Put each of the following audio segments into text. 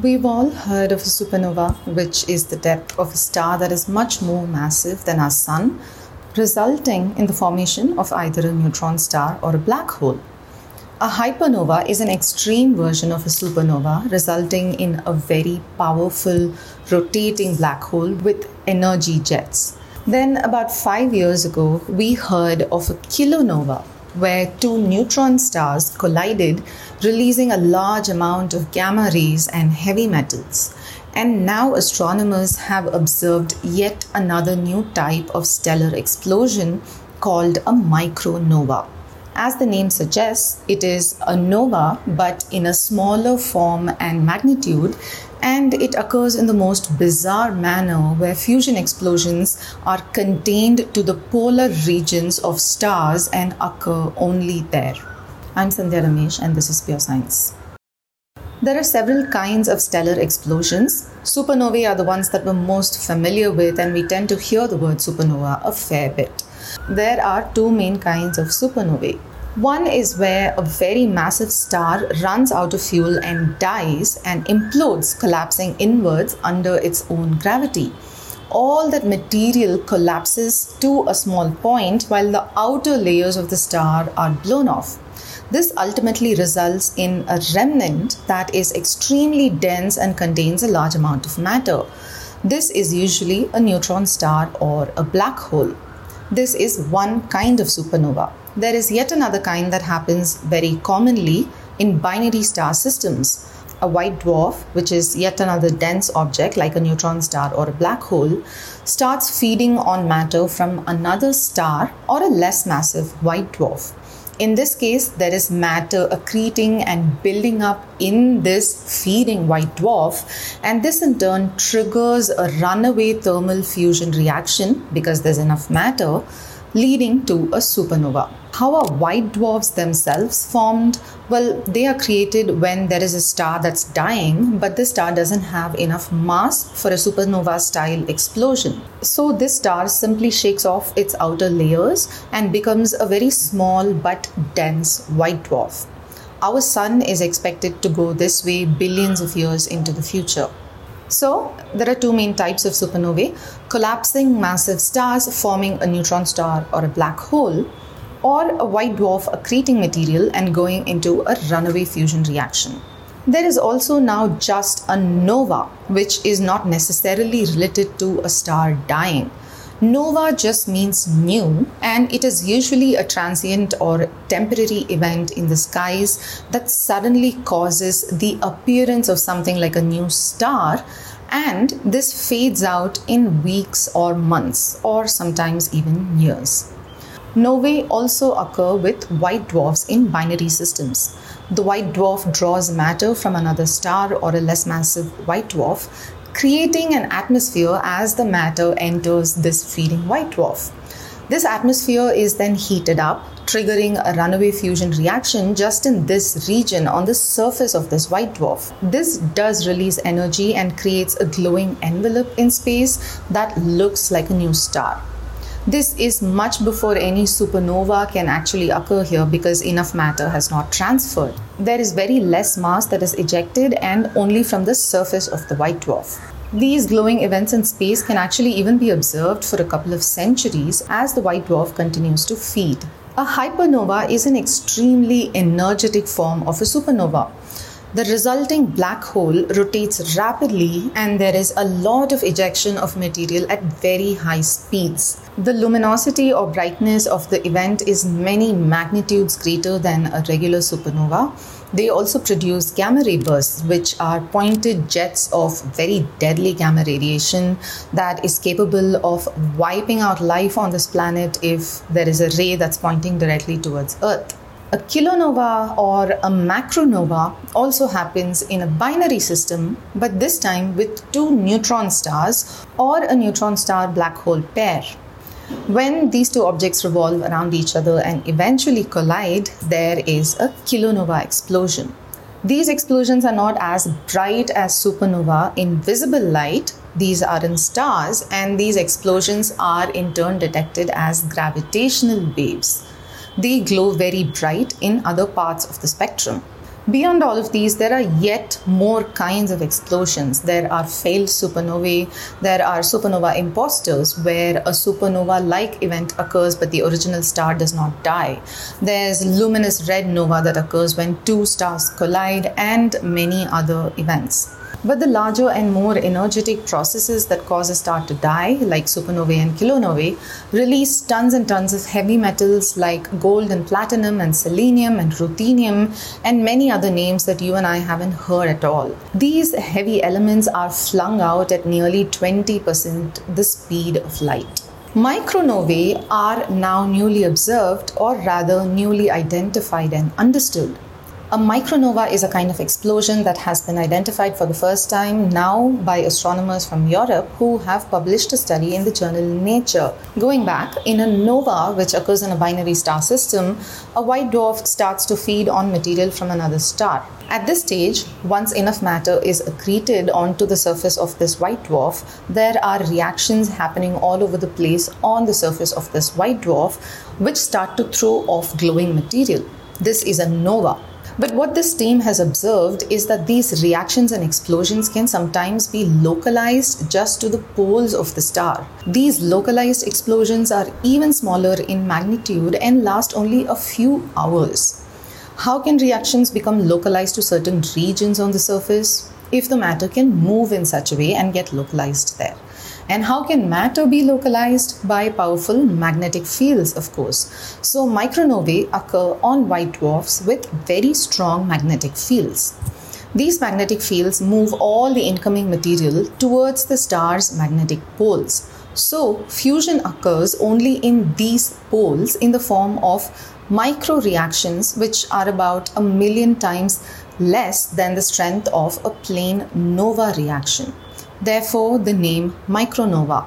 We've all heard of a supernova, which is the depth of a star that is much more massive than our sun, resulting in the formation of either a neutron star or a black hole. A hypernova is an extreme version of a supernova, resulting in a very powerful rotating black hole with energy jets. Then, about 5 years ago, we heard of a kilonova, where two neutron stars collided, releasing a large amount of gamma rays and heavy metals. And now astronomers have observed yet another new type of stellar explosion called a micronova. As the name suggests, it is a nova but in a smaller form and magnitude, and it occurs in the most bizarre manner where fusion explosions are contained to the polar regions of stars and occur only there. I'm Sandhya Ramesh and this is Pure Science. There are several kinds of stellar explosions. Supernovae are the ones that we're most familiar with, and we tend to hear the word supernova a fair bit. There are two main kinds of supernovae. One is where a very massive star runs out of fuel and dies and implodes, collapsing inwards under its own gravity. All that material collapses to a small point while the outer layers of the star are blown off. This ultimately results in a remnant that is extremely dense and contains a large amount of matter. This is usually a neutron star or a black hole. This is one kind of supernova. There is yet another kind that happens very commonly in binary star systems. A white dwarf, which is yet another dense object like a neutron star or a black hole, starts feeding on matter from another star or a less massive white dwarf. In this case, there is matter accreting and building up in this feeding white dwarf, and this in turn triggers a runaway thermal fusion reaction because there's enough matter, leading to a supernova. How are white dwarfs themselves formed? Well, they are created when there is a star that's dying, but this star doesn't have enough mass for a supernova-style explosion. So this star simply shakes off its outer layers and becomes a very small but dense white dwarf. Our sun is expected to go this way billions of years into the future. So, there are two main types of supernovae: collapsing massive stars forming a neutron star or a black hole, or a white dwarf accreting material and going into a runaway fusion reaction. There is also now just a nova, which is not necessarily related to a star dying. Nova just means new, and it is usually a transient or temporary event in the skies that suddenly causes the appearance of something like a new star, and this fades out in weeks or months, or sometimes even years. Novae also occur with white dwarfs in binary systems. The white dwarf draws matter from another star or a less massive white dwarf, creating an atmosphere as the matter enters this feeding white dwarf. This atmosphere is then heated up, triggering a runaway fusion reaction just in this region on the surface of this white dwarf. This does release energy and creates a glowing envelope in space that looks like a new star. This is much before any supernova can actually occur here because enough matter has not transferred. There is very less mass that is ejected and only from the surface of the white dwarf. These glowing events in space can actually even be observed for a couple of centuries as the white dwarf continues to feed. A hypernova is an extremely energetic form of a supernova. The resulting black hole rotates rapidly and there is a lot of ejection of material at very high speeds. The luminosity or brightness of the event is many magnitudes greater than a regular supernova. They also produce gamma ray bursts, which are pointed jets of very deadly gamma radiation that is capable of wiping out life on this planet if there is a ray that's pointing directly towards Earth. A kilonova or a macronova also happens in a binary system, but this time with two neutron stars or a neutron star black hole pair. When these two objects revolve around each other and eventually collide, there is a kilonova explosion. These explosions are not as bright as supernova in visible light. These are in stars, and these explosions are in turn detected as gravitational waves. They glow very bright in other parts of the spectrum. Beyond all of these, there are yet more kinds of explosions. There are failed supernovae, there are supernova imposters, where a supernova-like event occurs but the original star does not die. There's luminous red nova that occurs when two stars collide, and many other events. But the larger and more energetic processes that cause a star to die, like supernovae and kilonovae, release tons and tons of heavy metals like gold and platinum and selenium and ruthenium and many other names that you and I haven't heard at all. These heavy elements are flung out at nearly 20% the speed of light. Micronovae are now newly observed, or rather newly identified and understood. A micronova is a kind of explosion that has been identified for the first time now by astronomers from Europe who have published a study in the journal Nature. Going back, in a nova, which occurs in a binary star system, a white dwarf starts to feed on material from another star. At this stage, once enough matter is accreted onto the surface of this white dwarf, there are reactions happening all over the place on the surface of this white dwarf, which start to throw off glowing material. This is a nova. But what this team has observed is that these reactions and explosions can sometimes be localized just to the poles of the star. These localized explosions are even smaller in magnitude and last only a few hours. How can reactions become localized to certain regions on the surface? If the matter can move in such a way and get localized there. And how can matter be localized? By powerful magnetic fields, of course. So micronovae occur on white dwarfs with very strong magnetic fields. These magnetic fields move all the incoming material towards the star's magnetic poles. So fusion occurs only in these poles in the form of micro reactions, which are about 1,000,000 times less than the strength of a plain nova reaction. Therefore, the name micronova.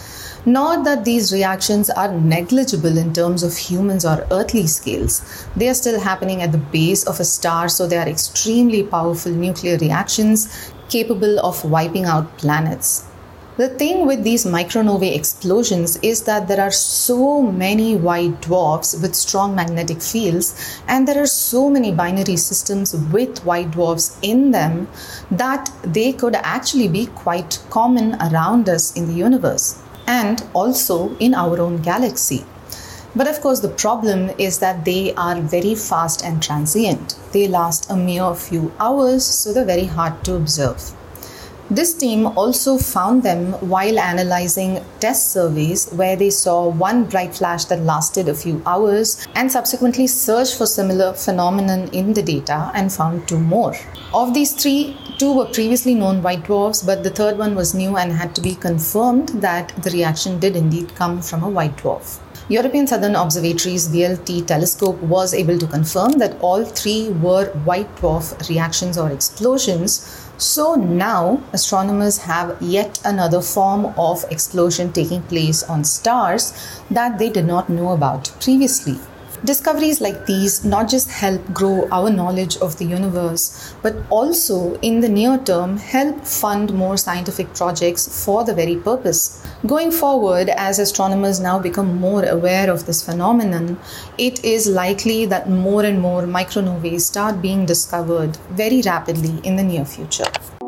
Not that these reactions are negligible in terms of humans or earthly scales. They are still happening at the base of a star, so they are extremely powerful nuclear reactions capable of wiping out planets. The thing with these micronovae explosions is that there are so many white dwarfs with strong magnetic fields, and there are so many binary systems with white dwarfs in them that they could actually be quite common around us in the universe and also in our own galaxy. But of course, the problem is that they are very fast and transient. They last a mere few hours, so they're very hard to observe. This team also found them while analyzing test surveys where they saw one bright flash that lasted a few hours and subsequently searched for similar phenomenon in the data and found two more. Of these three, two were previously known white dwarfs, but the third one was new and had to be confirmed that the reaction did indeed come from a white dwarf. European Southern Observatory's VLT telescope was able to confirm that all three were white dwarf reactions or explosions. So now astronomers have yet another form of explosion taking place on stars that they did not know about previously. Discoveries like these not just help grow our knowledge of the universe, but also in the near term help fund more scientific projects for the very purpose. Going forward, as astronomers now become more aware of this phenomenon, it is likely that more and more micronovae start being discovered very rapidly in the near future.